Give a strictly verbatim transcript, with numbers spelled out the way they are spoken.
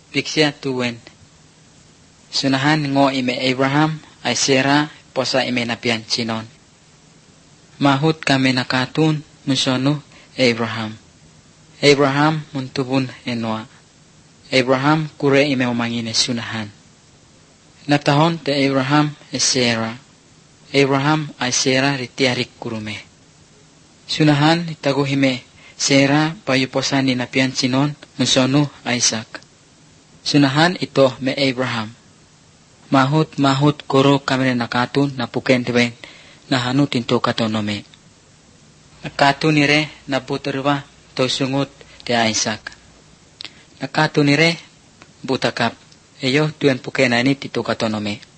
Piksia tuwen. Sunahan ngo ime Abraham ay Sarah posa ime napian sinon. Mahut kami nakatun musono Abraham. Abraham muntubun enwa. Abraham kure ime umangine sunahan. Natahon te Abraham e Sarah. Abraham ay Sarah ritiarik kurume. Sunahan itaguhime Sarah payuposan ni napian sinon musono Isaac. Sunahan ito me Abraham. Mahut mahut kuro kami nakatun na puken tiwen na hanutin to katonome. Nakatun nire na buterwa to sungut te Isaac. Nakatun nire butakap. Eyo tuen puken na ini tito katonome.